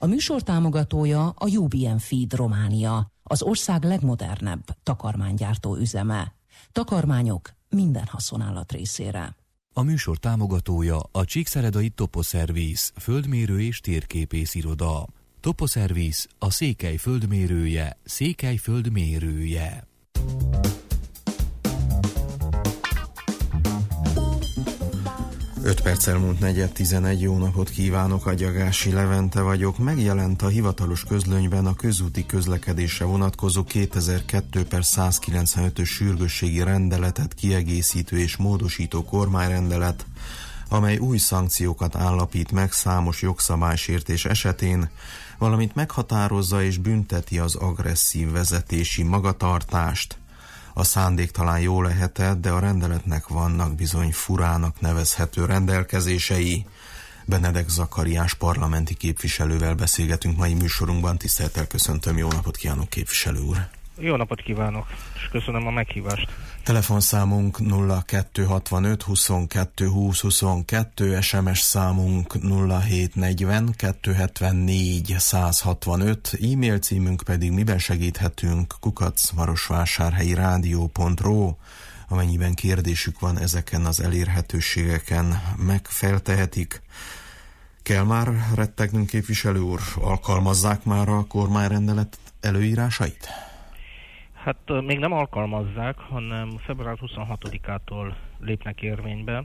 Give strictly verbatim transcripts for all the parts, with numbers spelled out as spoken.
A műsor támogatója a U B M Feed Románia, az ország legmodernebb takarmánygyártó üzeme. Takarmányok minden haszonállat részére. A műsor támogatója a Csíkszeredai Toposzervisz, földmérő és térképész iroda. Toposzervisz, a Székely földmérője, Székely földmérője. öt perccel múlt negyed tizenegy, jó napot kívánok, Agyagási Levente vagyok. Megjelent a hivatalos közlönyben a közúti közlekedésre vonatkozó kétezer-kettő per százkilencvenötös sürgősségi rendeletet kiegészítő és módosító kormányrendelet, amely új szankciókat állapít meg számos jogszabálysértés esetén, valamint meghatározza és bünteti az agresszív vezetési magatartást. A szándék talán jó lehetett, de a rendeletnek vannak bizony furának nevezhető rendelkezései. Benedek Zakariás parlamenti képviselővel beszélgetünk mai műsorunkban. Tisztelettel köszöntöm, jó napot kívánok, képviselő úr! Jó napot kívánok, és köszönöm a meghívást. Telefonszámunk nulla kettő hatvanöt huszonkettő húsz huszonkettő, es em es számunk nulla hét negyven kettő hetvennégy száz hatvanöt, e-mail címünk pedig miben segíthetünk kukac marosvásárhelyi rádió pont ro. Amennyiben kérdésük van, ezeken az elérhetőségeken megfeltehetik. Kell már rettegnünk, képviselő úr? Alkalmazzák már a kormányrendelet előírásait? Hát még nem alkalmazzák, hanem február huszonhatodikától lépnek érvénybe.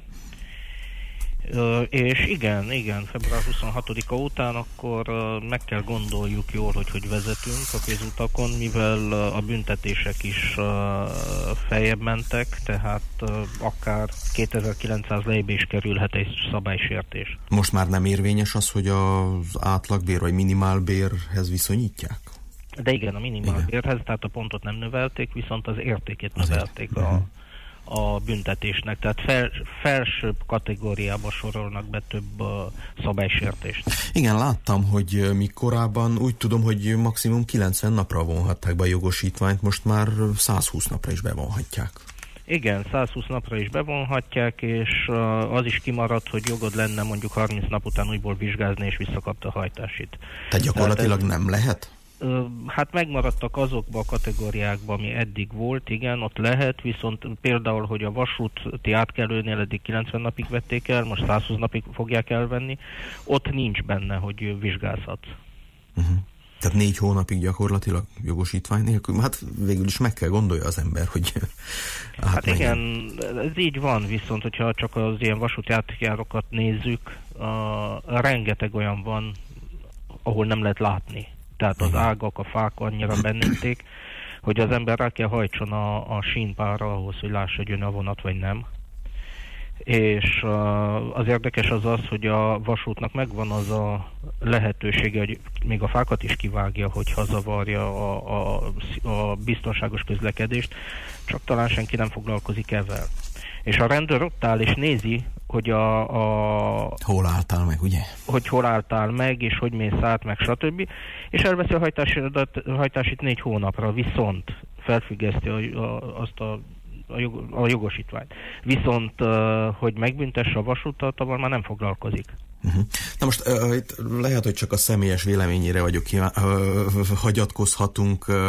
És igen, igen, február huszonhatodika után akkor meg kell gondoljuk jól, hogy hogy vezetünk a közutakon, mivel a büntetések is feljebb mentek, tehát akár kétezer-kilencszáz lejbe is kerülhet egy szabálysértés. Most már nem érvényes az, hogy az átlagbér vagy minimálbérhez viszonyítják? De igen, a minimálbérhez, tehát a pontot nem növelték, viszont az értékét növelték a, a büntetésnek. Tehát fel, felsőbb kategóriába sorolnak be több uh, szabálysértést. Igen, láttam, hogy mi korábban úgy tudom, hogy maximum kilencven napra vonhatták be a jogosítványt, most már százhúsz napra is bevonhatják. Igen, százhúsz napra is bevonhatják, és uh, az is kimaradt, hogy jogod lenne mondjuk harminc nap után újból vizsgázni, és visszakapta a hajtásit. Tehát gyakorlatilag Tehát ez... nem lehet? Hát megmaradtak azokba a kategóriákban, ami eddig volt, igen, ott lehet, viszont például, hogy a vasúti átkelőnél eddig kilencven napig vették el, most százhúsz napig fogják elvenni, ott nincs benne, hogy vizsgázhat. Uh-huh. Tehát négy hónapig gyakorlatilag jogosítvány nélkül? Hát végül is meg kell gondolja az ember, hogy hát igen, ez így van, viszont hogyha csak az ilyen vasúti átjárokat nézzük, a, rengeteg olyan van, ahol nem lehet látni. Tehát az ágak, a fák annyira bennünték, hogy az ember rá kell hajtson a, a sínpára ahhoz, hogy lássa, hogy jön a vonat, vagy nem. És uh, az érdekes az az, hogy a vasútnak megvan az a lehetősége, hogy még a fákat is kivágja, hogy hazavarja a, a, a biztonságos közlekedést, csak talán senki nem foglalkozik ezzel. És a rendőr ott áll és nézi, hogy a, a... hol álltál meg, ugye? Hogy hol álltál meg, és hogy mész át, meg stb. És elveszi a hajtásidat, hajtásit négy hónapra, viszont felfüggeszti a, a, azt a, a, jog, a jogosítványt. Viszont, uh, hogy megbüntesse a vasútat, abban már nem foglalkozik. Uh-huh. Na most uh, itt lehet, hogy csak a személyes véleményére vagyok kíván, uh, hagyatkozhatunk. Uh,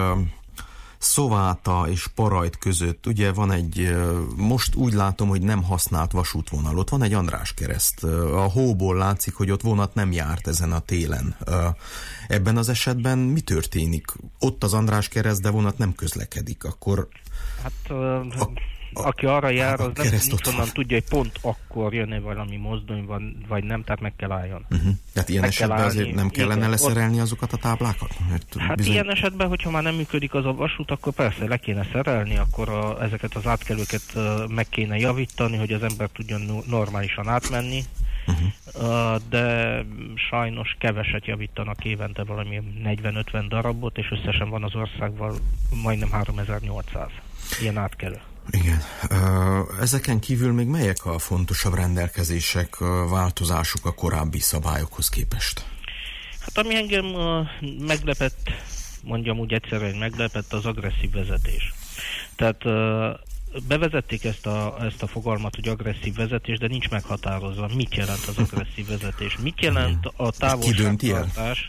Szováta és Parajt között, ugye van egy, most úgy látom, hogy nem használt vasútvonal, ott van egy András kereszt. A hóból látszik, hogy ott vonat nem járt ezen a télen. Ebben az esetben mi történik? Ott az András kereszt, de vonat nem közlekedik, akkor... Hát... A... Aki arra jár, az nem onnan tudja, hogy pont akkor jön-e valami mozdony, van, vagy nem, tehát meg kell álljon. Uh-huh. Tehát ilyen meg esetben azért nem kellene igen, leszerelni ott... azokat a táblákat? Mert hát bizony... ilyen esetben, hogyha már nem működik az a vasút, akkor persze le kéne szerelni, akkor a, ezeket az átkelőket uh, meg kéne javítani, hogy az ember tudjon normálisan átmenni, uh-huh. uh, de sajnos keveset javítanak évente, valami negyven-ötven darabot, és összesen van az országban majdnem háromezer-nyolcszáz ilyen átkelő. Igen. Ezeken kívül még melyek a fontosabb rendelkezések, változásuk a korábbi szabályokhoz képest? Hát ami engem meglepett, mondjam úgy egyszerűen, meglepett az agresszív vezetés. Tehát bevezették ezt a, ezt a fogalmat, hogy agresszív vezetés, de nincs meghatározva, mit jelent az agresszív vezetés. Mit jelent a távolságtartás,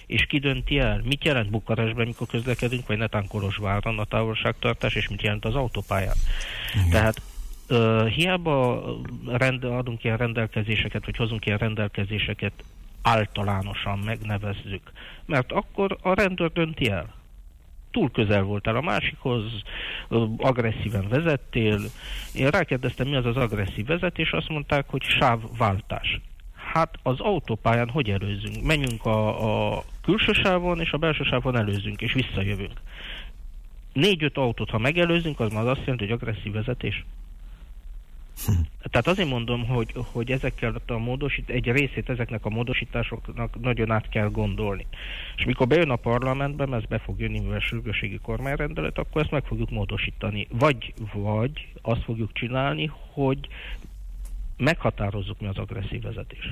És ki dönti el? Mit jelent Bukarestben, mikor közlekedünk, vagy netán Kolozsváron a távolságtartás, és mit jelent az autópályán? Igen. Tehát uh, hiába rend, adunk ilyen rendelkezéseket, vagy hozunk ilyen rendelkezéseket, általánosan megnevezzük, mert akkor a rendőr dönti el. Túl közel voltál a másikhoz, agresszíven vezettél. Én rákérdeztem, mi az az agresszív vezetés, azt mondták, hogy sávváltás. Hát az autópályán hogy előzünk? Menjünk a, a külső sávon, és a belső sávon előzünk, és visszajövünk. Négy-öt autót, ha megelőzünk, az már azt jelenti, hogy agresszív vezetés. Hm. Tehát azért mondom, hogy, hogy ezekkel a módosít, egy részét ezeknek a módosításoknak nagyon át kell gondolni. És mikor bejön a parlamentbe, mert ez be fog jönni, mivel sürgősségi kormányrendelet, akkor ezt meg fogjuk módosítani. Vagy, vagy azt fogjuk csinálni, hogy meghatározzuk, mi az agresszív vezetés.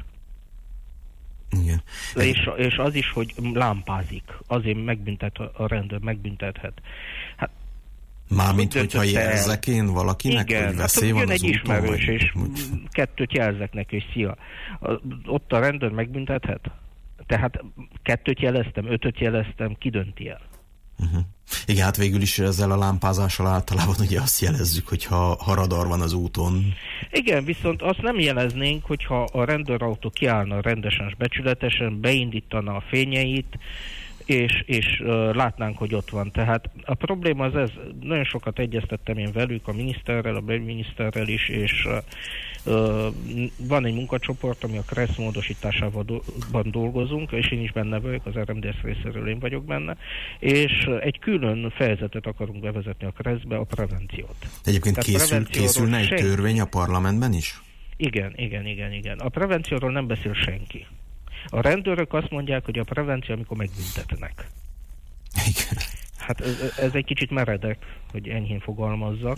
Igen. És, és az is, hogy lámpázik. Azért megbüntet a rendőr, megbüntethet. Hát mármint, hogyha jelzek én valakinek, igen, hogy veszély hát, van az egy úton, ismerős, vagy... és kettőt jelzek neki, hogy szia. Ott a rendőr megbüntethet? Tehát kettőt jeleztem, ötöt jeleztem, ki dönti el? Uh-huh. Igen, hát végül is ezzel a lámpázással általában ugye azt jelezzük, hogyha ha radar van az úton. Igen, viszont azt nem jeleznénk, hogyha a rendőrautó kiállna rendesen és becsületesen, beindítana a fényeit, és, és uh, látnánk, hogy ott van. Tehát a probléma az ez, nagyon sokat egyeztettem én velük, a miniszterrel, a belügyminiszterrel is, és uh, uh, van egy munkacsoport, ami a KRESZ módosításában do- dolgozunk, és én is benne vagyok, az er em dé es részéről én vagyok benne, és uh, egy külön fejezetet akarunk bevezetni a KRESZ-be, a prevenciót. Egyébként készül, készülne egy törvény a parlamentben is? Igen, igen, igen, igen. A prevencióról nem beszél senki. A rendőrök azt mondják, hogy a prevenció, amikor megbüntetnek. Igen. Hát ez, ez egy kicsit meredek, hogy enyhén fogalmazzak.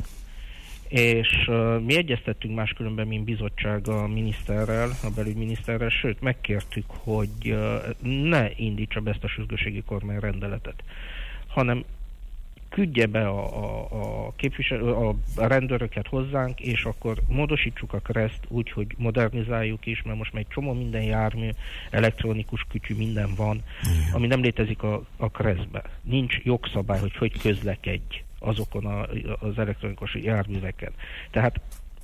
És uh, mi egyeztettünk máskülönben, mint bizottság a miniszterrel, a belügyminiszterrel, sőt, megkértük, hogy uh, ne indítsa be ezt a sürgősségi kormányrendeletet, hanem küldje be a, a, a, képviselő, a rendőröket hozzánk, és akkor módosítsuk a KRESZ-t úgy, hogy modernizáljuk is, mert most már egy csomó minden jármű, elektronikus kütyű, minden van, igen, ami nem létezik a, a KRESZ-be. Nincs jogszabály, hogy hogy közlekedj azokon a, az elektronikus járműveken. Tehát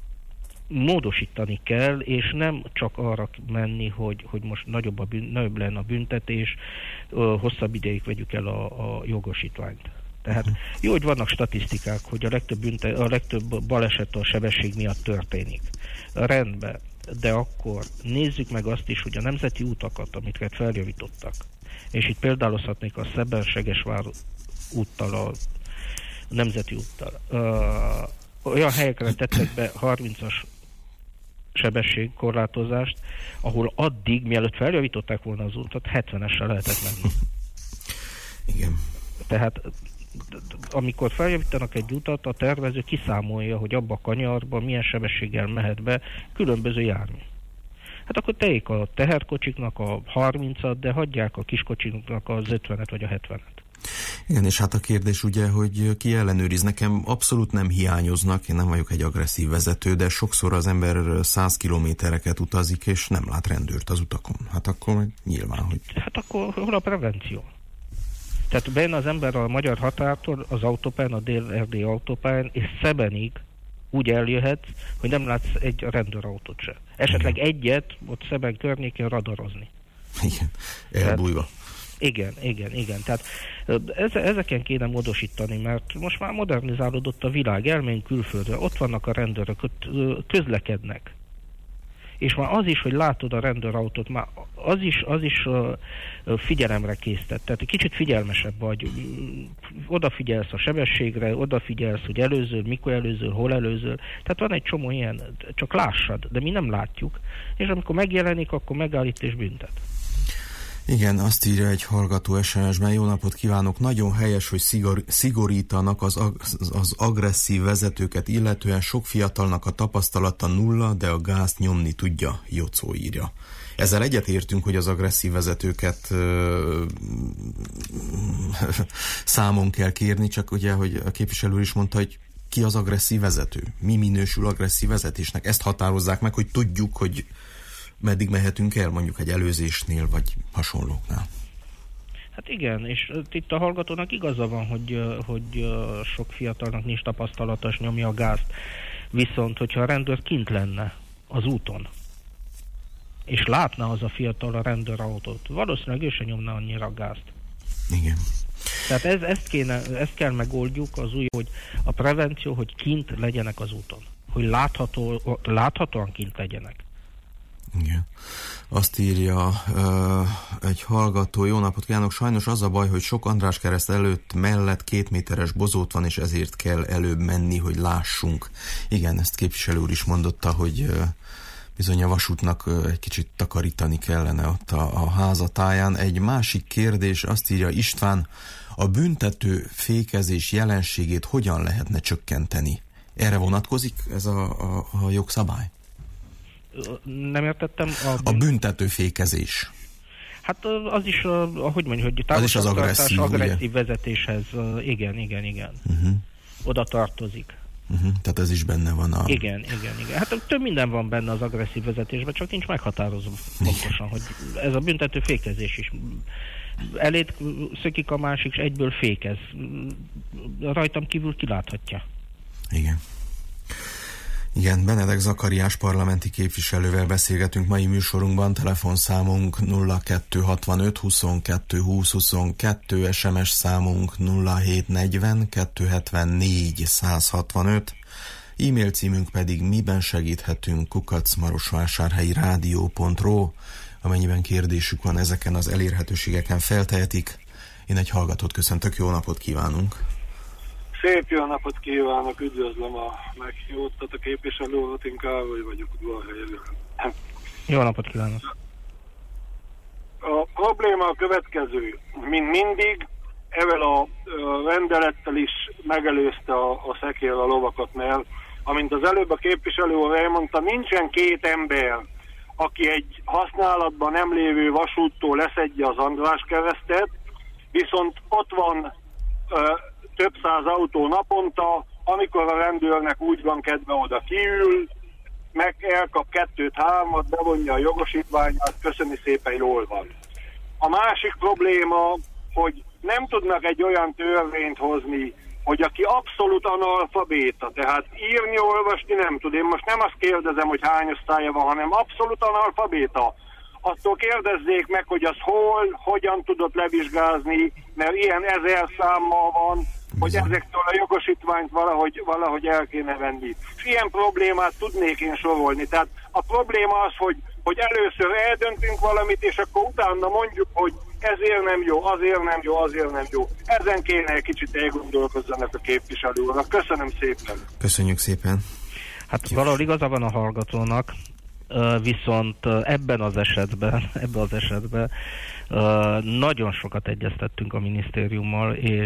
módosítani kell, és nem csak arra menni, hogy, hogy most nagyobb, a bűn, nagyobb lenne a büntetés, hosszabb ideig vegyük el a, a jogosítványt. Tehát jó, hogy vannak statisztikák, hogy a legtöbb, bünte, a legtöbb baleset a sebesség miatt történik. Rendben, de akkor nézzük meg azt is, hogy a nemzeti útakat, amiket feljavítottak, és itt példálozhatnék a Szeben-Segesvár úttal, a nemzeti úttal, uh, olyan helyekre tettek be harmincas sebességkorlátozást, ahol addig, mielőtt feljavították volna az útat, hetvenessel lehetett menni. Igen. Tehát amikor feljavítanak egy utat, a tervező kiszámolja, hogy abba a kanyarban milyen sebességgel mehet be különböző jármű. Hát akkor tegyék a teherkocsiknak a harmincat, de hagyják a kiskocsiknak az ötvenet vagy a hetvenet. Igen, és hát a kérdés ugye, hogy ki ellenőriz. Nekem abszolút nem hiányoznak, én nem vagyok egy agresszív vezető, de sokszor az ember száz kilométereket utazik, és nem lát rendőrt az utakon. Hát akkor meg nyilván, hogy... Hát akkor hol a prevenció? Tehát bejön az ember a magyar határtól az autópályán, a Dél-Erdély autópályán, és Szebenig úgy eljöhet, hogy nem látsz egy rendőrautót se. Esetleg igen, egyet ott Szeben környékén radarozni. Igen, elbújva. Igen, igen, igen. Tehát ezeken kéne módosítani, mert most már modernizálódott a világ, elmenjünk külföldre, ott vannak a rendőrök, ott közlekednek. És már az is, hogy látod a rendőrautót, már az is, az is uh, figyelemre késztet. Tehát egy kicsit figyelmesebb vagy. Odafigyelsz a sebességre, odafigyelsz, hogy előzöl, mikor előzöl, hol előzöl. Tehát van egy csomó ilyen, csak lássad, de mi nem látjuk. És amikor megjelenik, akkor megállít és büntet. Igen, azt írja egy hallgató es em es-ben, jó napot kívánok, nagyon helyes, hogy szigor, szigorítanak az, ag, az agresszív vezetőket, illetően sok fiatalnak a tapasztalata nulla, de a gázt nyomni tudja, Jocó írja. Ezzel egyetértünk, hogy az agresszív vezetőket ö, számon kell kérni, csak ugye, hogy a képviselő is mondta, hogy ki az agresszív vezető? Mi minősül agresszív vezetésnek? Ezt határozzák meg, hogy tudjuk, hogy meddig mehetünk el, mondjuk egy előzésnél, vagy hasonlóknál. Hát igen, és itt a hallgatónak igaza van, hogy, hogy sok fiatalnak nincs tapasztalata, és nyomja a gázt. Viszont, hogyha a rendőr kint lenne az úton, és látna az a fiatal a rendőrautót, valószínűleg ő sem nyomna annyira a gázt. Igen. Tehát ez, ezt, kéne, ezt kell megoldjuk, az új, hogy a prevenció, hogy kint legyenek az úton. Hogy látható, láthatóan kint legyenek. Igen. Azt írja uh, egy hallgató, jó napot kívánok, sajnos az a baj, hogy sok Andráskereszt előtt mellett két méteres bozót van, és ezért kell előbb menni, hogy lássunk. Igen, ezt képviselő úr is mondotta, hogy uh, bizony a vasútnak uh, egy kicsit takarítani kellene ott a, a házatáján. Egy másik kérdés, azt írja István, a büntető fékezés jelenségét hogyan lehetne csökkenteni? Erre vonatkozik ez a, a, a jogszabály? Nem értettem. A, a büntetőfékezés. Hát az is, ahogy mondjuk, hogy távolságtartás, az agresszív, agresszív vezetéshez, igen, igen, igen. Uh-huh. Oda tartozik. Uh-huh. Tehát ez is benne van a... Igen, igen, igen. Hát több minden van benne az agresszív vezetésben, csak nincs meghatározva pontosan, hogy ez a büntetőfékezés is. Elét szökik a másik, és egyből fékez. Rajtam kívül kiláthatja. Igen. Igen, Benedek Zakariás parlamenti képviselővel beszélgetünk mai műsorunkban, telefonszámunk nulla kettő hatvanöt huszonkettő húsz huszonkettő, es em es számunk nulla hét negyven kettő hetvennégy száz hatvanöt, e-mail címünk pedig miben segíthetünk kukac marosvásárhelyi rádió pont ro, amennyiben kérdésük van ezeken az elérhetőségeken feltehetik. Én egy hallgatót köszöntök, jó napot kívánunk! Szép jó napot kívánok, üdvözlöm a meghívottat, a képviselő urat, én Károly vagyok, Udvarhelyről. Jó napot kívánok! A probléma a következő, mint mindig, ezzel a rendelettel is megelőzte a, a szekér a lovakat, mert amint az előbb a képviselő úr elmondta, nincsen két ember, aki egy használatban nem lévő vasúttól leszedje az Andráskeresztet, viszont ott van ö, több száz autó naponta, amikor a rendőrnek úgy van kedve, oda kiül, meg elkap kettőt-hármat, bevonja a jogosítványát, köszöni szépen, jól van. A másik probléma, hogy nem tudnak egy olyan törvényt hozni, hogy aki abszolút analfabéta, tehát írni, olvasni nem tud. Én most nem azt kérdezem, hogy hány osztálya van, hanem abszolút analfabéta. Attól kérdezzék meg, hogy az hol, hogyan tudott levizsgázni, mert ilyen ezer számmal van, hogy ezektől a jogosítványt valahogy, valahogy el kéne venni. És ilyen problémát tudnék én sorolni. Tehát a probléma az, hogy, hogy először eldöntünk valamit, és akkor utána mondjuk, hogy ezért nem jó, azért nem jó, azért nem jó. Ezen kéne egy kicsit elgondolkozzanak a képviselő úrnak. Köszönöm szépen. Köszönjük szépen. Hát valahol igaza van a hallgatónak, viszont ebben az esetben, ebben az esetben nagyon sokat egyeztettünk a minisztériummal, és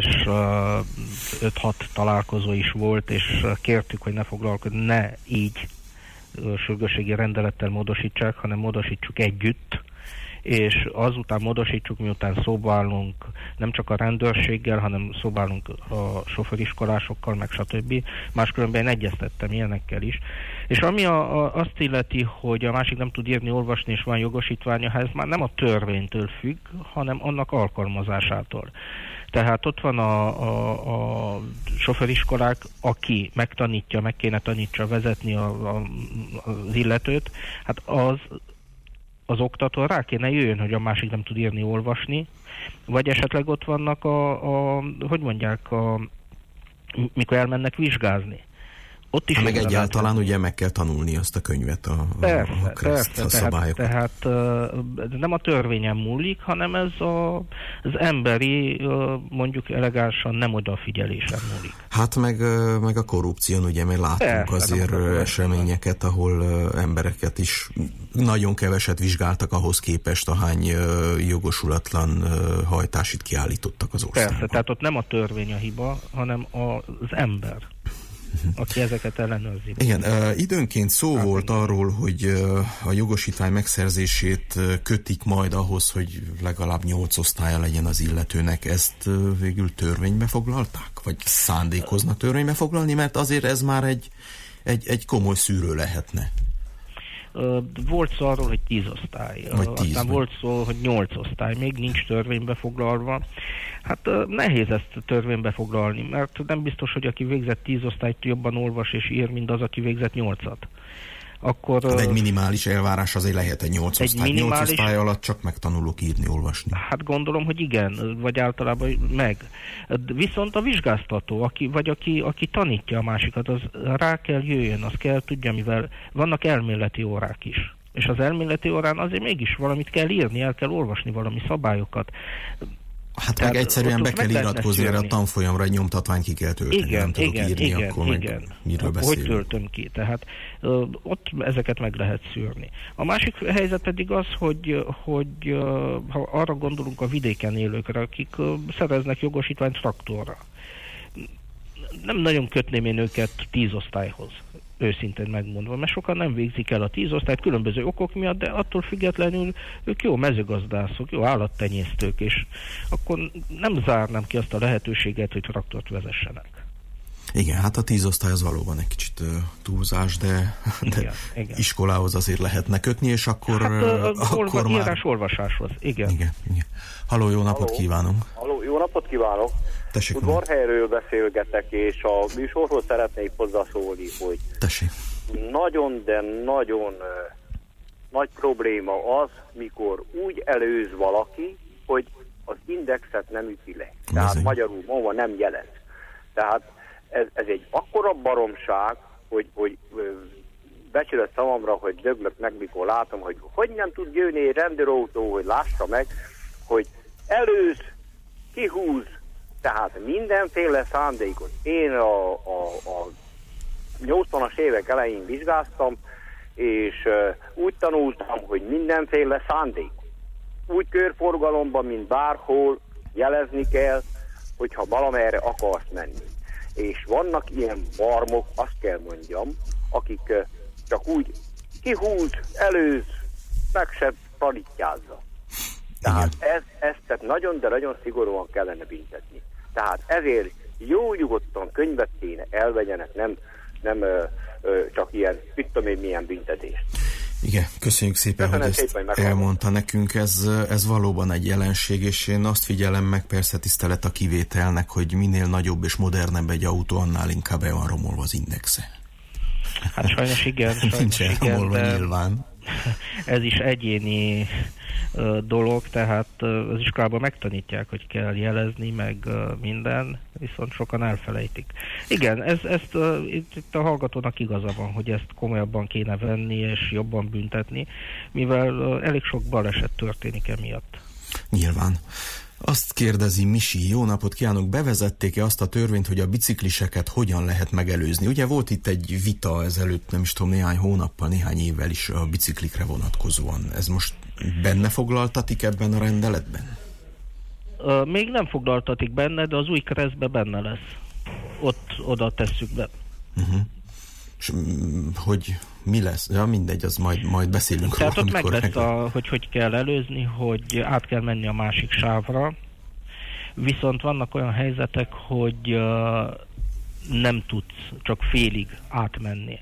öt-hat találkozó is volt, és kértük, hogy ne foglalkozni, ne így sürgősségi rendelettel módosítsák, hanem módosítsuk együtt, és azután módosítsuk, miután szóba állunk nem csak a rendőrséggel, hanem szóba állunk a sofőriskolásokkal, meg stb. Máskülönben én egyeztettem ilyenekkel is. És ami a, a, azt illeti, hogy a másik nem tud írni, olvasni, és van jogosítványa, ez már nem a törvénytől függ, hanem annak alkalmazásától. Tehát ott van a, a, a sofőriskolák, aki megtanítja, meg kéne tanítsa vezetni a, a, az illetőt, hát az az oktató rá kéne jöjjön, hogy a másik nem tud írni, olvasni, vagy esetleg ott vannak a, a hogy mondják, a, mikor elmennek vizsgázni. Ott is meg egyáltalán lehet, ugye meg kell tanulni azt a könyvet, a, persze, a kreszt, persze, a szabályokat. Tehát, tehát nem a törvényen múlik, hanem ez a, az emberi, mondjuk elegánsan nem odafigyelésen múlik. Hát meg, meg a korrupción, ugye, mert látunk persze, azért eseményeket, ahol embereket is nagyon keveset vizsgáltak ahhoz képest, ahány jogosulatlan hajtásit kiállítottak az országban. Persze, tehát ott nem a törvény a hiba, hanem az ember, aki ezeket ellenőrzi. Igen, uh, időnként szó hát, volt igen. arról, hogy uh, a jogosítvány megszerzését uh, kötik majd ahhoz, hogy legalább nyolc osztálya legyen az illetőnek. Ezt uh, végül törvénybe foglalták? Vagy szándékoznak törvénybe foglalni? Mert azért ez már egy, egy, egy komoly szűrő lehetne. Volt szó arról, hogy tíz osztály. Vagy tíz, Aztán vagy. volt szó, hogy nyolc osztály. Még nincs törvénybe foglalva. Hát nehéz ezt törvénybe foglalni, mert nem biztos, hogy aki végzett tíz osztályt jobban olvas és ír, mint az, aki végzett nyolcat. Akkor, hát egy minimális elvárás azért lehet egy nyolc osztály. Minimális... nyolc osztály alatt csak megtanulok írni, olvasni. Hát gondolom, hogy igen, vagy általában meg. Viszont a vizsgáztató, aki, vagy aki, aki tanítja a másikat, az rá kell jöjjön, az kell tudja, mivel vannak elméleti órák is. És az elméleti órán azért mégis valamit kell írni, el kell olvasni valami szabályokat. Hát tehát meg egyszerűen be kell iratkozni erre a tanfolyamra, egy nyomtatványt ki kell tölteni, igen, nem tudok igen, írni, igen, akkor igen. meg miről Hogy beszélünk. töltöm ki? Tehát ö, ott ezeket meg lehet szűrni. A másik helyzet pedig az, hogy, hogy ö, ha arra gondolunk a vidéken élőkre, akik ö, szereznek jogosítványt traktorra. Nem nagyon kötném én őket tíz osztályhoz, őszintén megmondva, mert sokan nem végzik el a tíz osztályt különböző okok miatt, de attól függetlenül ők jó mezőgazdászok, jó állattenyésztők, és akkor nem zárnám ki azt a lehetőséget, hogy traktort vezessenek. Igen, hát a tíz osztály az valóban egy kicsit uh, túlzás, de, de igen, igen. iskolához azért lehetne kötni, és akkor, hát, uh, akkor olva, már... írás-olvasáshoz, igen. igen, igen. Halló, jó napot Halló. kívánunk! Halló, jó napot kívánok! Tessék, Udvarhelyről beszélgetek, és a műsorhoz szeretnék hozzászólni, hogy Tessék. nagyon, de nagyon uh, nagy probléma az, mikor úgy előz valaki, hogy az indexet nem üti le. Tehát Bizony. magyarul mondva nem jelez. Tehát ez, ez egy akkora baromság, hogy, hogy uh, becsület szavamra, hogy döglök meg, mikor látom, hogy hogy nem tud jönni egy rendőrautó, hogy lássa meg, hogy előz, kihúz, tehát mindenféle szándékot. Én a, a, a nyolcvanas évek elején vizsgáztam, és uh, úgy tanultam, hogy mindenféle szándék. Úgy körforgalomban, mint bárhol jelezni kell, hogyha valamerre akarsz menni. És vannak ilyen barmok, azt kell mondjam, akik uh, csak úgy kihúz, előz, meg se tanítjázza. Tehát ez, ezt tehát nagyon, de nagyon szigorúan kellene büntetni. Tehát ezért jó nyugodtan könyvet kéne elvegyenek, nem, nem ö, ö, csak ilyen, mit tudom én, milyen büntetést. Igen, köszönjük szépen, Köszönöm hogy ezt szépen, hogy elmondta nekünk. Ez, ez valóban egy jelenség, és én azt figyelem meg, persze tisztelet a kivételnek, hogy minél nagyobb és modernebb egy autó, annál inkább el van romolva az indexe. Hát sajnos igen, sajnos Nincs elromolva igen, nyilván. Ez is egyéni uh, dolog, tehát uh, az iskolában megtanítják, hogy kell jelezni, meg uh, minden, viszont sokan elfelejtik. Igen, ez, ezt uh, itt, itt a hallgatónak igaza van, hogy ezt komolyabban kéne venni, és jobban büntetni, mivel uh, elég sok baleset történik emiatt. Nyilván. Azt kérdezi Misi, jó napot kívánok, bevezették-e azt a törvényt, hogy a bicikliseket hogyan lehet megelőzni? Ugye volt itt egy vita ezelőtt, nem is tudom, néhány hónappal, néhány évvel is a biciklikre vonatkozóan. Ez most benne foglaltatik ebben a rendeletben? Uh, még nem foglaltatik benne, de az új keresztbe benne lesz. Ott oda tesszük be. Uh-huh. És mm, hogy mi lesz? Ja, mindegy, az majd, majd beszélünk róla. Tehát ott meg lesz, a, hogy hogy kell előzni, hogy át kell menni a másik sávra, viszont vannak olyan helyzetek, hogy uh, nem tudsz csak félig átmenni.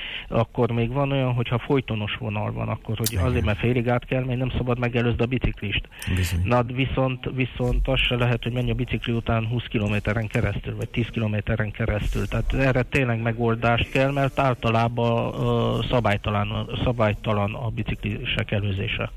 Akkor még van olyan, hogyha folytonos vonal van, akkor hogy igen. Azért, mert félig át kell menni, nem szabad megelőzni a biciklist. Bizony. Na, viszont, viszont az se lehet, hogy menj a bicikli után húsz kilométeren keresztül, vagy tíz kilométeren keresztül. Tehát erre tényleg megoldást kell, mert általában uh, szabálytalan, szabálytalan a biciklisek előzése.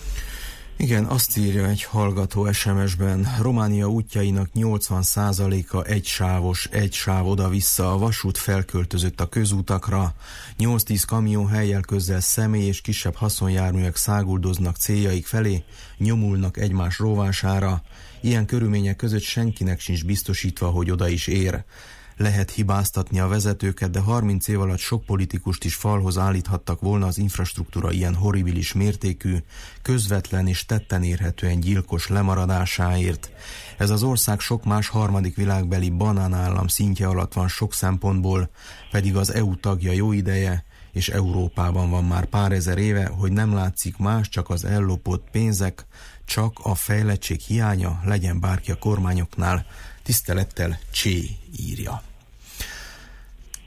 Igen, azt írja egy hallgató es em es-ben, Románia útjainak nyolcvan százaléka egysávos, egy sáv oda-vissza, a vasút felköltözött a közútakra, nyolc-tíz kamion helyjel közel személy és kisebb haszonjárművek száguldoznak céljaik felé, nyomulnak egymás rovására, ilyen körülmények között senkinek sincs biztosítva, hogy oda is ér. Lehet hibáztatni a vezetőket, de harminc év alatt sok politikust is falhoz állíthattak volna az infrastruktúra ilyen horribilis mértékű, közvetlen és tetten érhetően gyilkos lemaradásáért. Ez az ország sok más harmadik világbeli banánállam szintje alatt van sok szempontból, pedig az é u tagja jó ideje, és Európában van már pár ezer éve, hogy nem látszik más, csak az ellopott pénzek, csak a fejlettség hiánya, legyen bárki a kormányoknál. Tisztelettel Csé írja.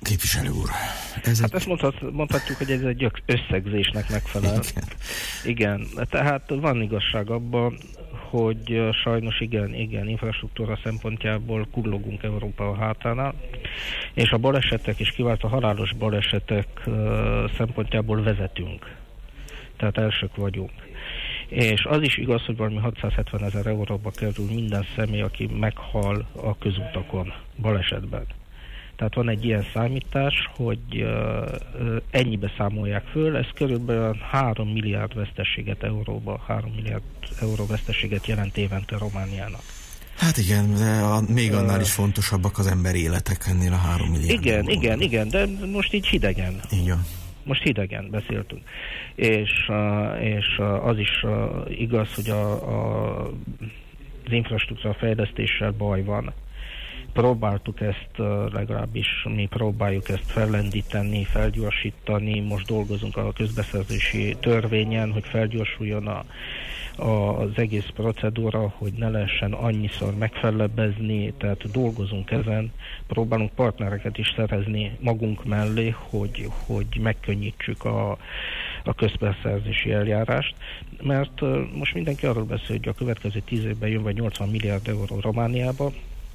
Képviselő úr. Ez hát egy... ezt mondhat, mondhatjuk, hogy ez egy összegzésnek megfelel. Igen. Igen, tehát van igazság abban, hogy sajnos igen, igen, infrastruktúra szempontjából kullogunk Európa a hátánál, és a balesetek és kivált a halálos balesetek szempontjából vezetünk. Tehát elsők vagyunk. És az is igaz, hogy valami hatszázhetven ezer euróba kerül minden személy, aki meghal a közutakon, balesetben. Tehát van egy ilyen számítás, hogy uh, ennyibe számolják föl, ez körülbelül három milliárd veszteséget euróba, három milliárd euró veszteséget jelent évente Romániának. Hát igen, de a, még annál is fontosabbak az ember életek ennél a három milliárd. Igen, igen, igen, de most így hidegen. Igen. Most hidegen beszéltünk. És, uh, és uh, az is uh, igaz, hogy a, a, az infrastruktúra fejlesztéssel baj van. Próbáltuk ezt, legalábbis mi próbáljuk ezt fellendíteni, felgyorsítani, most dolgozunk a közbeszerzési törvényen, hogy felgyorsuljon a, a, az egész procedúra, hogy ne lehessen annyiszor megfellebezni, tehát dolgozunk ezen, próbálunk partnereket is szerezni magunk mellé, hogy, hogy megkönnyítsük a, a közbeszerzési eljárást, mert most mindenki arról beszél, hogy a következő tíz évben jön vagy nyolcvan milliárd euró Romániába,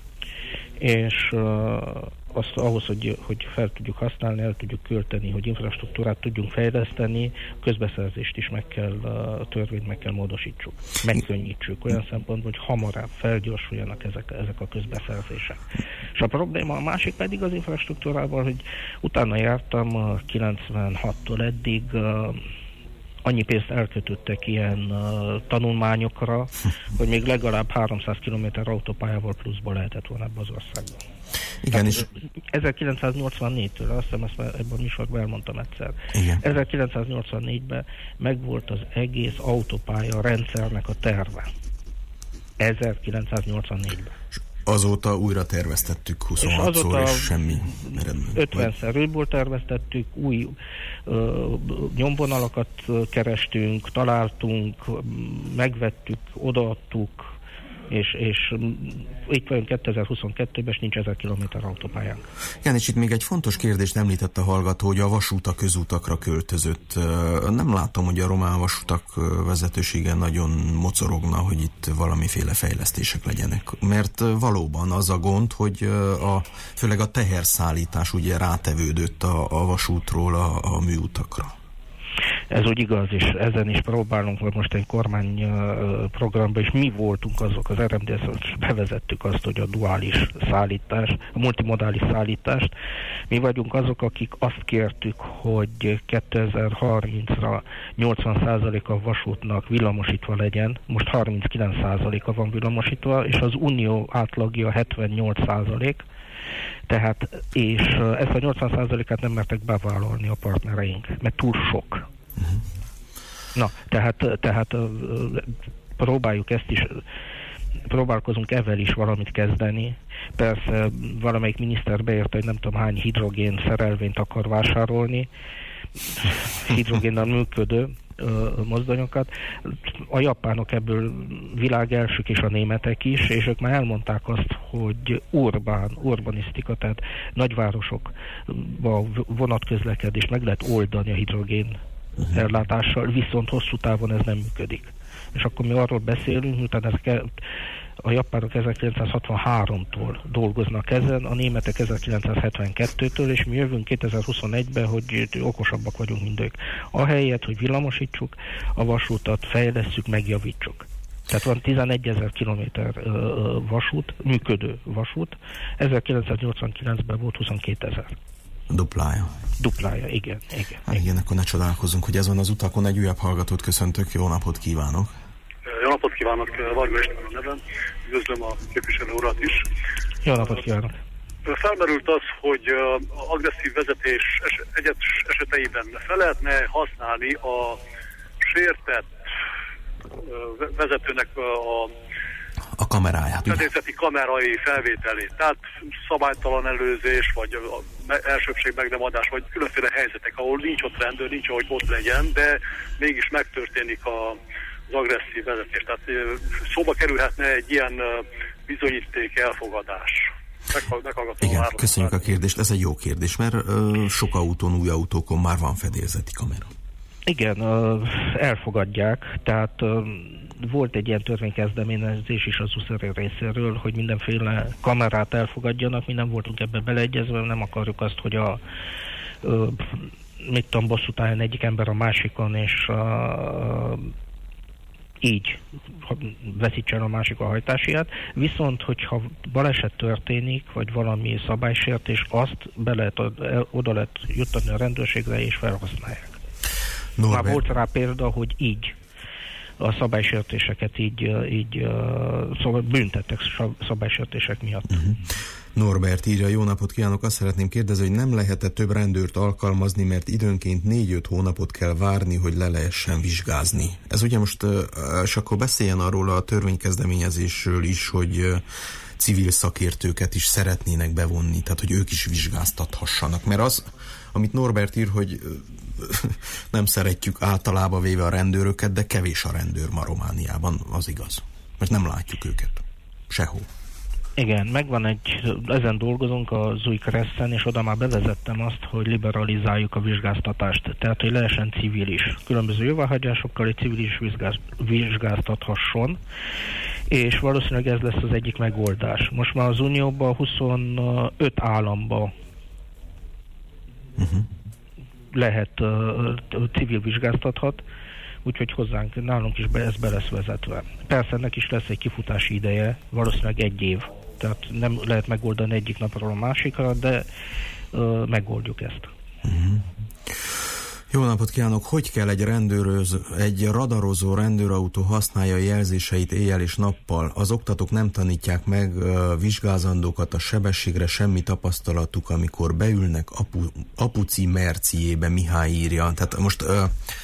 és uh, azt ahhoz, hogy, hogy fel tudjuk használni, el tudjuk költeni, hogy infrastruktúrát tudjunk fejleszteni, közbeszerzést is meg kell, a uh, törvényt meg kell módosítsuk, megkönnyítsük olyan szempontból, hogy hamarabb felgyorsuljanak ezek, ezek a közbeszerzések. És a probléma a másik pedig az infrastruktúrával, hogy utána jártam uh, kilencvenhattól eddig, uh, annyi pénzt elkötöttek ilyen uh, tanulmányokra, hogy még legalább háromszáz kilométer autópályával pluszba lehetett volna ebben az országban. Igen, és... ezerkilencszáznyolcvannégytől, azt hiszem, ezt ebben a műsorban elmondtam egyszer. Igen. ezerkilencszáznyolcvannégyben megvolt az egész autópálya rendszernek a terve. ezerkilencszáznyolcvannégyben. Azóta újra terveztettük huszonhatszor, és, és semmi eredmény. ötvenszer rőből terveztettük, új ö, nyomvonalakat kerestünk, találtunk, megvettük, odaadtuk, és, és itt vagyunk kétezer-huszonkettőben, és nincs ezer kilométer autópályánk. Igen, és itt még egy fontos kérdést említett a hallgató, hogy a vasút a közútakra költözött. Nem látom, hogy a román vasutak vezetősége nagyon mocorogna, hogy itt valamiféle fejlesztések legyenek. Mert valóban az a gond, hogy a, főleg a teherszállítás ugye rátevődött a, a vasútról a, a műutakra. Ez úgy igaz, és ezen is próbálunk, vagy most egy kormányprogramban, és mi voltunk azok, az er em dé es, bevezettük azt, hogy a duális szállítás, a multimodális szállítást, mi vagyunk azok, akik azt kértük, hogy kétezer-harmincra nyolcvan százaléka a vasútnak villamosítva legyen, most harminckilenc százaléka van villamosítva, és az unió átlagja hetvennyolc százalék, tehát, és ezt a nyolcvan százalékát nem mertek bevállalni a partnereink, mert túl sok. Uh-huh. Na, tehát, tehát próbáljuk ezt is, próbálkozunk ezzel is valamit kezdeni. Persze valamelyik miniszter beérte, hogy nem tudom hány hidrogén szerelvényt akar vásárolni, hidrogénnel működő mozdonyokat. A japánok ebből világ elsők, és a németek is, és ők már elmondták azt, hogy urbán, urbanisztika, tehát nagyvárosokban vonatközlekedést meg lehet oldani a hidrogén ellátással, viszont hosszú távon ez nem működik. És akkor mi arról beszélünk, miután ezek a japánok ezerkilencszázhatvanháromtól dolgoznak ezen, a németek ezerkilencszázhetvenkettőtől, és mi jövünk kétezer-huszonegyben, hogy okosabbak vagyunk, mint ők. Ahelyett, hogy villamosítsuk a vasútat, fejlesszük, megjavítsuk. Tehát van tizenegyezer kilométer vasút, működő vasút, ezerkilencszáznyolcvankilencben volt huszonkétezer. Duplája. Duplája, igen. Igen, hát igen, akkor ne csodálkozzunk, hogy ezen az utakon egy újabb hallgatót köszöntök. Jó napot kívánok! Jó napot kívánok, Varga István a nevem. Üdvözlöm a képviselő urat is. Jó napot kívánok! Felmerült az, hogy agresszív vezetés egyes eseteiben fel lehetne használni a sértett vezetőnek a a kameráját. Fedélzeti kamerai felvételét. Tehát szabálytalan előzés, vagy elsőbség meg nem adás, vagy különféle helyzetek, ahol nincs ott rendőr, nincs ahogy ott legyen, de mégis megtörténik a, az agresszív vezetés. Tehát szóba kerülhetne egy ilyen bizonyíték elfogadás. Meghallgatom. Igen, köszönjük a kérdést. Ez egy jó kérdés, mert ö, sok autón, új autókon már van fedélzeti kamera. Igen, elfogadják, tehát volt egy ilyen törvénykezdeményezés is az USZER részéről, hogy mindenféle kamerát elfogadjanak, mi nem voltunk ebbe beleegyezve, nem akarjuk azt, hogy a mit tudom, bosszút álljon egyik ember a másikon, és a, így veszítsen a másik a hajtásiát. Viszont, hogyha baleset történik, vagy valami szabálysértés, azt be lehet, oda lehet juttani a rendőrségre, és felhasználják. Norbert. Már volt rá példa, hogy így a szabálysértéseket így, így szóval büntettek szabálysértések miatt. Uh-huh. Norbert írja, jó napot kívánok, azt szeretném kérdezni, hogy nem lehet-e több rendőrt alkalmazni, mert időnként négy-öt hónapot kell várni, hogy le lehessen vizsgázni. Ez ugye most, és akkor beszéljen arról a törvénykezdeményezésről is, hogy civil szakértőket is szeretnének bevonni, tehát hogy ők is vizsgáztathassanak. Mert az, amit Norbert ír, hogy nem szeretjük általában véve a rendőröket, de kevés a rendőr ma Romániában, az igaz. Mert nem látjuk őket. Sehol. Igen, megvan egy, ezen dolgozunk az új Kreszen, és oda már bevezettem azt, hogy liberalizáljuk a vizsgáztatást. Tehát, hogy lehessen civil is. Különböző jóváhagyásokkal egy civil is vizsgáz, vizsgáztathasson, és valószínűleg ez lesz az egyik megoldás. Most már az Unióban huszonöt államban uh-huh. lehet uh, civil vizsgáztathat, úgyhogy hozzánk, nálunk is be, ez be lesz vezetve. Persze ennek is lesz egy kifutási ideje, valószínűleg egy év. Tehát nem lehet megoldani egyik napról a másikra, de uh, megoldjuk ezt. Uh-huh. Jó napot kívánok! Hogy kell egy rendőröz, egy radarozó rendőrautó használja a jelzéseit éjjel és nappal? Az oktatók nem tanítják meg uh, vizsgázandókat a sebességre, semmi tapasztalatuk, amikor beülnek apu, apuci merciébe, Mihály írja. Tehát most uh,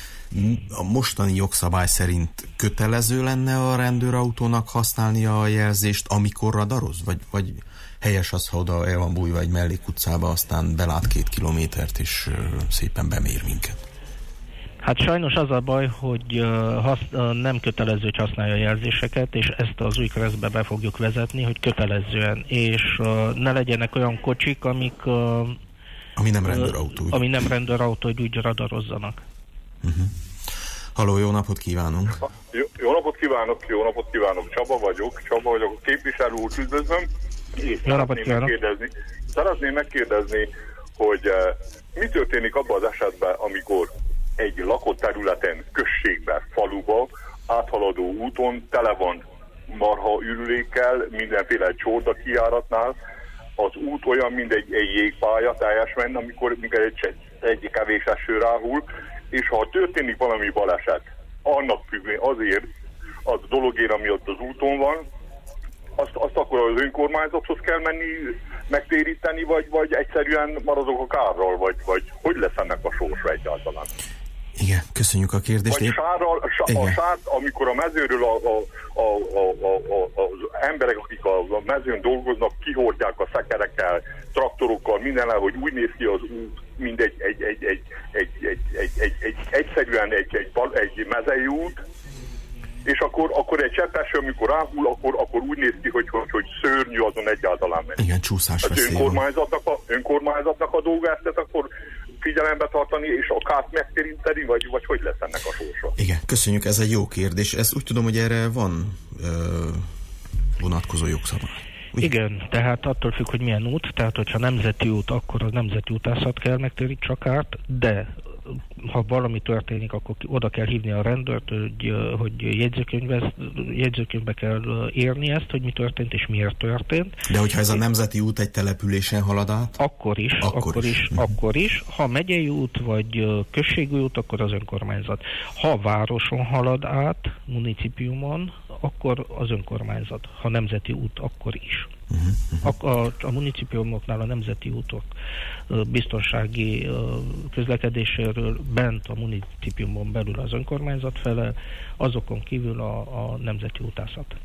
a mostani jogszabály szerint kötelező lenne a rendőrautónak használnia a jelzést, amikor radaroz? Vagy, vagy helyes az, ha oda el van bújva egy mellékutcába, aztán belát két kilométert, és uh, szépen bemér minket? Hát sajnos az a baj, hogy uh, hasz, uh, nem kötelező, hogy használja a jelzéseket, és ezt az új keresztbe be fogjuk vezetni, hogy kötelezően, és uh, ne legyenek olyan kocsik, amik... Uh, ami nem rendőrautó. Uh, ami nem rendőrautó, hogy úgy radarozzanak. Uh-huh. Halló, jó napot kívánunk! Jó, jó napot kívánok, jó napot kívánok, Csaba vagyok, Csaba vagyok, a képviselő úr, üdvözlöm. Jó napot kívánok! Megkérdezni, szeretném megkérdezni, hogy uh, mi történik abban az esetben, amikor egy lakott területen, községben, faluba, áthaladó úton tele van marha ürülékkel, mindenféle csorda kijáratnál, az út olyan, mint egy, egy jégpálya teljesen, amikor egy, egy kevés eső ráhul, és ha történik valami baleset, annak függvén azért, az dologért, ami ott az úton van, azt, azt akkor az önkormányzathoz kell menni, megtéríteni, vagy, vagy egyszerűen maradok a kárral, vagy, vagy hogy lesz ennek a sorsa egyáltalán? Igen, köszönjük a kérdést. Vagy sárral, a sárt, amikor a mezőről a, a, a, a, a, a, az emberek, akik a mezőn dolgoznak, kihordják a szekerekkel, traktorokkal, mindennel, hogy úgy néz ki az út, mint egy, egy, egy, egy, egy, egy, egy, egy, egy egyszerűen egy, egy, egy mezei út, és akkor, akkor egy cseppeső, amikor ráhul, akkor, akkor úgy néz ki, hogy, hogy, hogy szörnyű azon egyáltalán megy. Igen, csúszás az önkormányzatnak a, önkormányzatnak a dolga ezt, akkor figyelembe tartani, és a kárt megtérinteni, vagy, vagy hogy lesz ennek a sorsa? Igen, köszönjük, ez egy jó kérdés. Ez úgy tudom, hogy erre van ö, vonatkozó jogszabály. Ugye? Igen, tehát attól függ, hogy milyen út, tehát hogyha nemzeti út, akkor az nemzeti utászat kell megtérítse a kárt, de ha valami történik, akkor oda kell hívni a rendőrt, hogy, hogy jegyzőkönyvbe kell írni ezt, hogy mi történt és miért történt. De hogyha ez a nemzeti út egy településen halad át? Akkor is, akkor, akkor is, is akkor is. Ha megyei út vagy községi út, akkor az önkormányzat. Ha városon halad át, municipiumon, akkor az önkormányzat. Ha nemzeti út, akkor is. Uh-huh. A, a, a municipiumoknál a nemzeti útok biztonsági közlekedéséről bent a municipiumon belül az önkormányzat felel, azokon kívül a, a nemzeti utászat.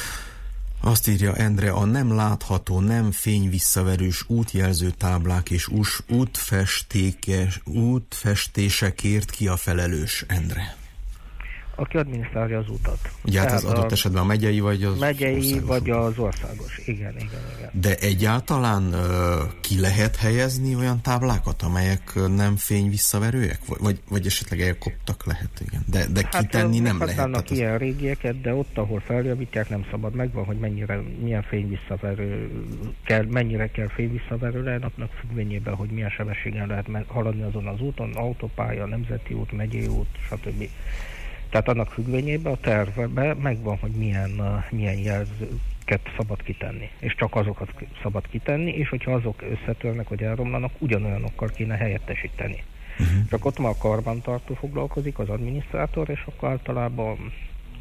Azt írja Endre, a nem látható, nem fényvisszaverős útjelző táblák és us, útfestékes, útfestésekért ki a felelős, Endre? aki adminisztrálja az utat. Ugye hát az adott esetben a megyei vagy az megyei országos vagy utak. az országos, igen, igen, igen. De egyáltalán uh, ki lehet helyezni olyan táblákat, amelyek nem fényvisszaverőek? Vagy, vagy esetleg elkoptak lehet, igen. De, de hát kitenni nem lehet. Hát ilyen az... régieket, de ott, ahol feljavítják, nem szabad. Megvan, hogy mennyire, milyen fényvisszaverő kell, mennyire kell fényvisszaverő le, annak függvényében, hogy milyen sebességen lehet haladni azon az úton, autópálya, nemzeti út, megyei út, stb. Tehát annak függvényében a tervben megvan, hogy milyen, uh, milyen jelzőket szabad kitenni. És csak azokat szabad kitenni, és hogyha azok összetörnek, vagy elromlanak, ugyanolyanokkal kéne helyettesíteni. Uh-huh. Csak ott már a karbantartó foglalkozik, az adminisztrátor, és akkor általában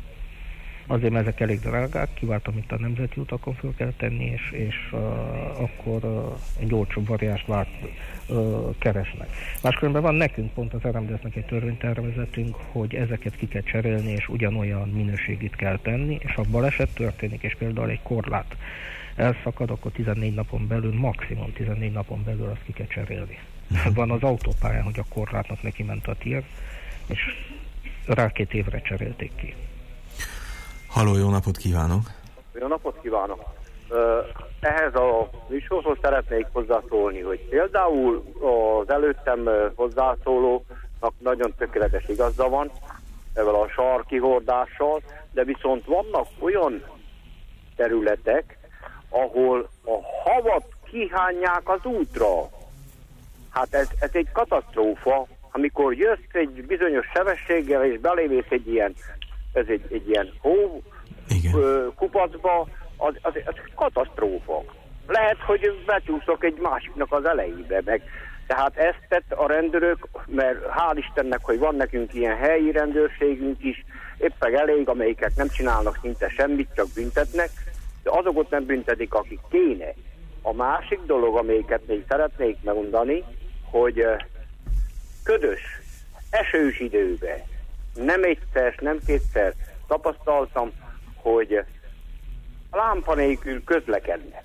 azért, mert ezek elég drágák, kiváltam itt a nemzeti utakon föl kell tenni, és, és uh, akkor uh, egy olcsóbb variást várt, uh, keresnek. Máskülönben van nekünk pont az er em dé es-nek egy törvénytervezetünk, hogy ezeket ki kell cserélni, és ugyanolyan minőségét kell tenni, és ha baleset történik, és például egy korlát elszakad, akkor tizennégy napon belül, maximum tizennégy napon belül azt ki kell cserélni. Uh-huh. Van az autópályán, hogy a korlátnak neki ment a tír, és rá két évre cserélték ki. Halló, jó napot kívánok! Jó napot kívánok! Ehhez a műsorhoz szeretnék hozzászólni, hogy például az előttem hozzászólónak nagyon tökéletes igaza van ezzel a sarkihordással, de viszont vannak olyan területek, ahol a havat kihányják az útra. Hát ez, ez egy katasztrófa, amikor jössz egy bizonyos sebességgel és belévész egy ilyen ez egy, egy ilyen hó ö, kupacba, az, az, az katasztrófa. Lehet, hogy becsúszok egy másiknak az elejébe, meg. Tehát ezt tett a rendőrök, mert hál' Istennek, hogy van nekünk ilyen helyi rendőrségünk is, éppen elég, amelyiket nem csinálnak szinte semmit, csak büntetnek, de azokat nem büntetik, akik kéne. A másik dolog, amelyiket még szeretnék megmondani, hogy ködös, esős időben nem egyszer, nem kétszer tapasztaltam, hogy a lámpa nélkül közlekednek.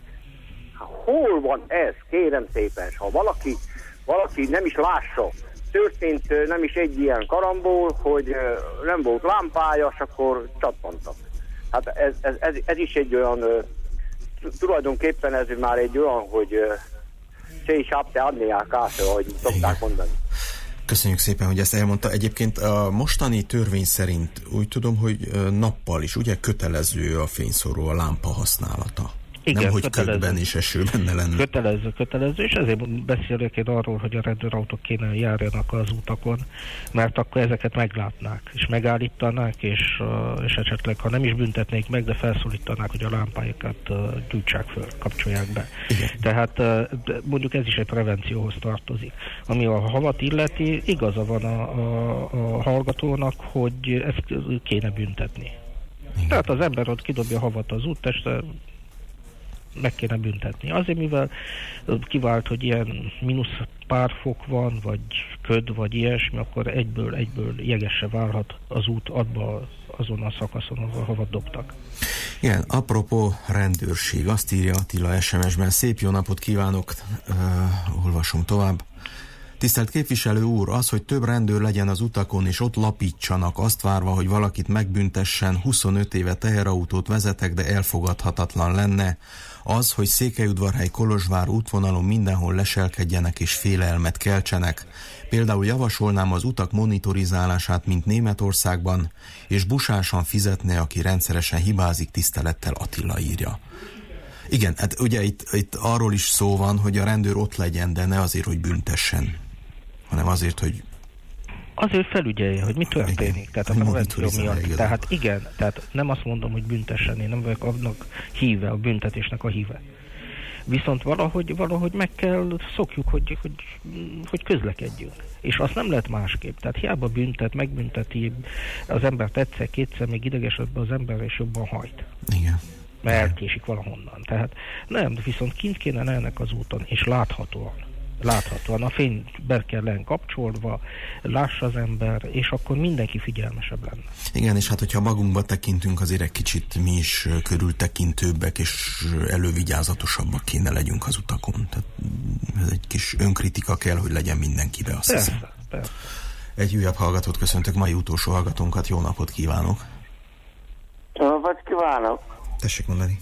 Hol van ez, kérem szépen, ha valaki, valaki nem is lássa, történt nem is egy ilyen karambol, hogy nem volt lámpája, és akkor csattantak. Hát ez, ez, ez, ez is egy olyan, tulajdonképpen ez már egy olyan, hogy se is ápte adni a kása, ahogy szokták mondani. Köszönjük szépen, hogy ezt elmondta. Egyébként a mostani törvény szerint úgy tudom, hogy nappal is ugye kötelező a fényszóró, a lámpa használata. Igen, nem, hogy kötelező. ködben és esőben ne lenne. Kötelező, kötelező, és ezért beszélek én arról, hogy a rendőrautók kéne járjanak az utakon, mert akkor ezeket meglátnák, és megállítanák, és, és esetleg, ha nem is büntetnék meg, de felszólítanák, hogy a lámpáikat gyújtsák föl, kapcsolják be. Igen. Tehát mondjuk ez is egy prevencióhoz tartozik. Ami a havat illeti, igaza van a, a, a hallgatónak, hogy ezt kéne büntetni. Igen. Tehát az ember ott kidobja a havat az úttestre, meg kéne büntetni. Azért, mivel kivált, hogy ilyen mínusz pár fok van, vagy köd, vagy ilyesmi, akkor egyből, egyből jegesse válhat az út abba azon a szakaszon, ahol havat dobtak. Igen, apropó rendőrség, azt írja Attila es em es-ben, szép jó napot kívánok, uh, olvasom tovább. Tisztelt képviselő úr, az, hogy több rendőr legyen az utakon és ott lapítsanak, azt várva, hogy valakit megbüntessen, huszonöt éve teherautót vezetek, de elfogadhatatlan lenne. Az, hogy Székelyudvarhely-Kolozsvár útvonalon mindenhol leselkedjenek és félelmet keltsenek. Például javasolnám az utak monitorizálását, mint Németországban, és busásan fizetne, aki rendszeresen hibázik, tisztelettel Attila írja. Igen, hát ugye itt, itt arról is szó van, hogy a rendőr ott legyen, de ne azért, hogy büntessen, hanem azért, hogy... Azért felügyelje, hogy mi történik. Igen, tehát a prevenció miatt. Tehát igen, tehát nem azt mondom, hogy büntessen, én nem vagyok annak híve, a büntetésnek a híve. Viszont valahogy, valahogy meg kell szokjuk, hogy, hogy, hogy közlekedjünk. És azt nem lehet másképp. Tehát hiába büntet, megbünteti az embert egyszer, kétszer, még idegesebben az ember és jobban hajt. Igen. Mert elkésik valahonnan. Tehát nem, viszont kint kéne lennek az úton, és láthatóan. Láthatóan. A fény be kell lenni kapcsolva, lássa az ember, és akkor mindenki figyelmesebb lenne. Igen, és hát hogyha magunkba tekintünk, azért egy kicsit mi is körültekintőbbek, és elővigyázatosabbak kéne legyünk az utakon. Tehát ez egy kis önkritika kell, hogy legyen mindenkibe, azt persze, hiszem. Persze. Egy újabb hallgatót köszöntök, mai utolsó hallgatónkat, jó napot kívánok! Jó napot kívánok! Tessék mondani.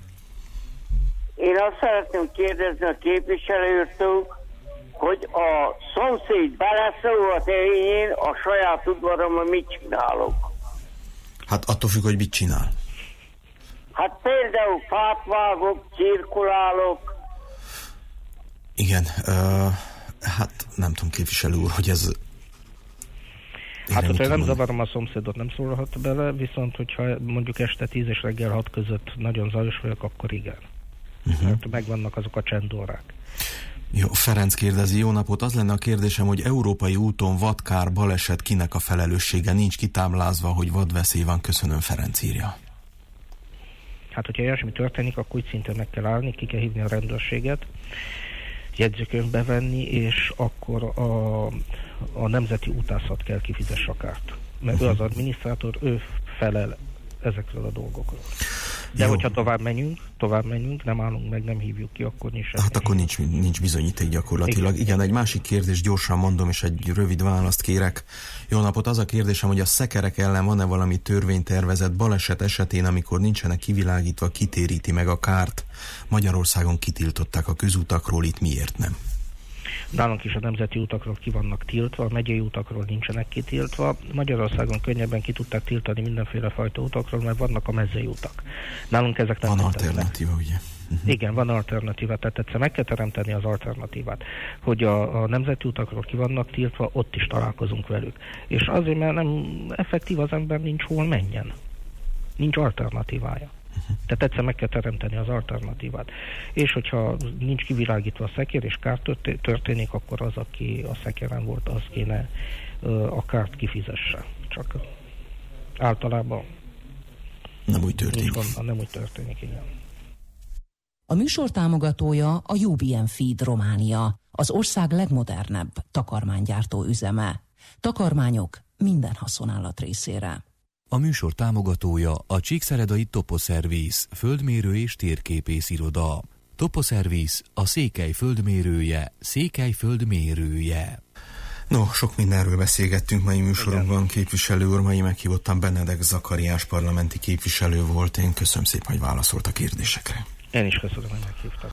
Én azt szeretném kérdezni a képviselőtől, hogy a szomszéd beleszól a tehényén, a saját udvaromban mit csinálok? Hát attól függ, hogy mit csinál. Hát például fát vágok, cirkulálok. Igen, uh, hát nem tudom, képviselő úr, hogy ez... Hát, hogyha nem zavarom a szomszédot, nem szólhat bele, viszont hogyha mondjuk este tíz és reggel hat között nagyon zajos vagyok, akkor igen. Uh-huh. Mert megvannak azok a csendórák. Jó, Ferenc kérdezi, jó napot, az lenne a kérdésem, hogy európai úton vadkár baleset kinek a felelőssége, nincs kitáblázva, hogy vadveszély van, köszönöm, Ferenc írja. Hát, hogyha ilyesmi történik, akkor úgy szintén meg kell állni, ki kell hívni a rendőrséget, jegyzőkönyvbe venni, és akkor a, a nemzeti utászat kell kifizesse a kárt. Mert uh-huh. ő az adminisztrátor, ő felel ezekről a dolgokról. De jó. Hogyha tovább menjünk, tovább menjünk, nem állunk meg, nem hívjuk ki, akkor nincs. Hát akkor nincs, nincs bizonyíték gyakorlatilag. Igen. Igen, egy másik kérdés, gyorsan mondom, és egy rövid választ kérek. Jó napot, az a kérdésem, hogy a szekerek ellen van-e valami törvénytervezet baleset esetén, amikor nincsenek kivilágítva, kitéríti meg a kárt. Magyarországon kitiltották a közutakról, itt miért nem? Nálunk is a nemzeti utakról ki vannak tiltva, a megyei utakról nincsenek kitiltva. Magyarországon könnyebben ki tudták tiltani mindenféle fajta utakról, mert vannak a mezei utak. Nálunk ezek nem van alternatíva, ugye? Uh-huh. Igen, van alternatíva, tehát egyszer meg kell teremteni az alternatívát, hogy a, a nemzeti utakról ki vannak tiltva, ott is találkozunk velük. És azért, mert nem effektív, az ember nincs hol menjen. Nincs alternatívája. Uh-huh. Tehát egyszer meg kell teremteni az alternatívát. És hogyha nincs kivilágítva a szekér, és kár történik, akkor az, aki a szekéren volt, az kéne uh, a kárt kifizesse. Csak általában nem úgy történik. Van, nem úgy történik, igen. A műsor támogatója a U B M Feed Románia, az ország legmodernebb takarmánygyártó üzeme. Takarmányok minden haszonállat részére. A műsor támogatója a Csíkszeredai Toposzervisz, földmérő és térképész iroda. Toposzervisz a Székely földmérője, Székely földmérője. No, sok mindenről beszélgettünk mai műsorunkban, képviselő úr, mai meghívottam Benedek Zakariás parlamenti képviselő volt. Én köszönöm szépen, hogy válaszolt a kérdésekre. Én is köszönöm, hogy meghívtak.